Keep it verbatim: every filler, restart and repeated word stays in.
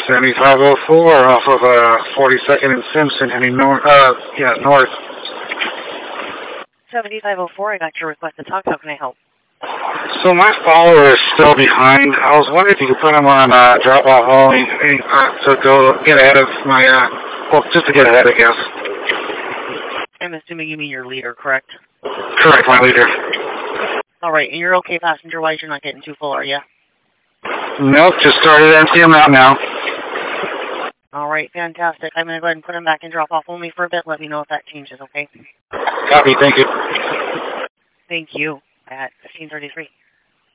seventy-five oh four off of uh, forty-second and Simpson, heading north. Uh, yeah, north. seventy-five oh four, I got your request to talk. How can I help? So my follower is still behind. I was wondering if you could put him on uh, drop-off only uh, to go get ahead of my, uh, well, just to get ahead, I guess. I'm assuming you mean your leader, correct? Correct, my leader. All right, and you're okay passenger-wise? You're not getting too full, are you? Nope, just started emptying him out now. All right, fantastic. I'm going to go ahead and put him back in drop-off only for a bit. Let me know if that changes, okay? Copy, thank you. Thank you. At fifteen thirty-three.